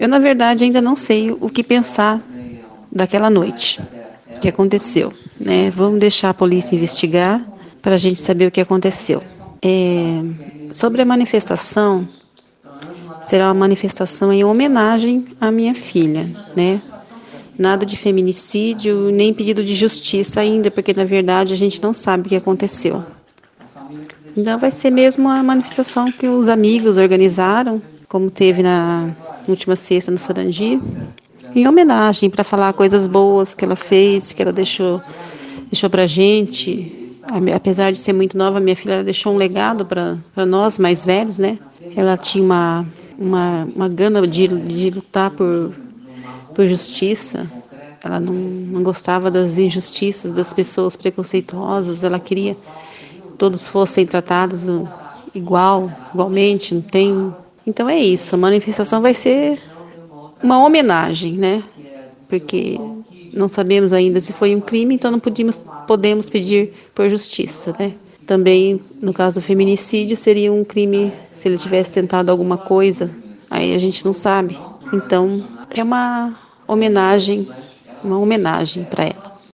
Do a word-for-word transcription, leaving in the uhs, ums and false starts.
Eu, na verdade, ainda não sei o que pensar daquela noite, o que aconteceu, né? Vamos deixar a polícia investigar para a gente saber o que aconteceu. É, sobre a manifestação, será uma manifestação em homenagem à minha filha, né? Nada de feminicídio, nem pedido de justiça ainda, porque na verdade a gente não sabe o que aconteceu. Então vai ser mesmo a manifestação que os amigos organizaram, como teve na última sexta no Sarandi, em homenagem, para falar coisas boas que ela fez, que ela deixou, deixou para a gente. Apesar de ser muito nova, minha filha ela deixou um legado para nós mais velhos, né? Ela tinha uma, uma, uma gana de, de lutar por, por justiça. Ela não, não gostava das injustiças, das pessoas preconceituosas. Ela queria que todos fossem tratados igual, igualmente, não tem. Então é isso, a manifestação vai ser uma homenagem, né? Porque não sabemos ainda se foi um crime, então não podemos, podemos pedir por justiça, né? Também, no caso do feminicídio, seria um crime se ele tivesse tentado alguma coisa, aí a gente não sabe. Então, é uma homenagem, uma homenagem para ela.